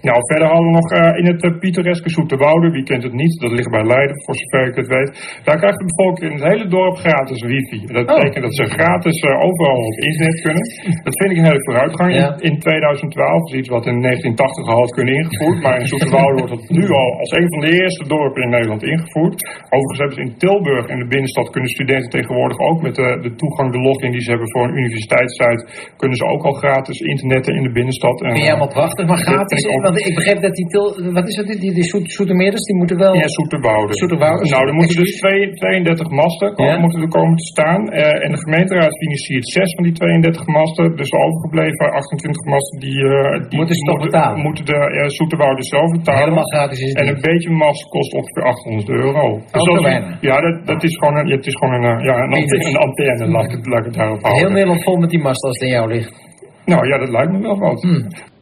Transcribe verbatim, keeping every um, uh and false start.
Nou, verder hadden we nog uh, in het uh, pittoreske Zoeterwoude, wie kent het niet, dat ligt bij Leiden, voor zover ik het weet. Daar krijgt de bevolking in het hele dorp gratis wifi. Dat betekent oh. dat ze gratis uh, overal op internet kunnen. Dat vind ik een hele vooruitgang. Ja. In, in tweeduizend twaalf is iets wat in negentien tachtig al had kunnen ingevoerd, maar in Zoeterwoude wordt het nu al als een van de eerste dorpen in Nederland ingevoerd. Overigens hebben ze in Tilburg in de binnenstad kunnen studenten tegenwoordig ook met de, de toegang, de login die ze hebben voor een universiteitssite, kunnen ze ook al gratis internetten in de binnenstad. En, ben jij wat prachtig, maar gratis? Ik, want ik begreep dat die, til, wat is het, die, die Zoet, Zoetermeerders, die moeten wel... Ja, Zoeterwoude. Zoeterwoude. Nou, er moeten dus tweeëndertig masten komen, ja? moeten er komen te staan. Uh, en de gemeenteraad financiert zes van die tweeëndertig masten. Dus de overgebleven achtentwintig masten, die, uh, die moeten ze toch betalen? Moeten de uh, Zoeterwoude zelf betalen. Helemaal gratis is het En een beetje mast kost ongeveer achthonderd euro. Dus dat, weinig. Ja, dat, dat is gewoon een, het is gewoon een, ja, een, antenne, een antenne, laat ik het, laat ik het daarop houden. Heel Nederland vol met die masten als het in jou ligt. Nou ja, dat lijkt me wel wat. Hmm.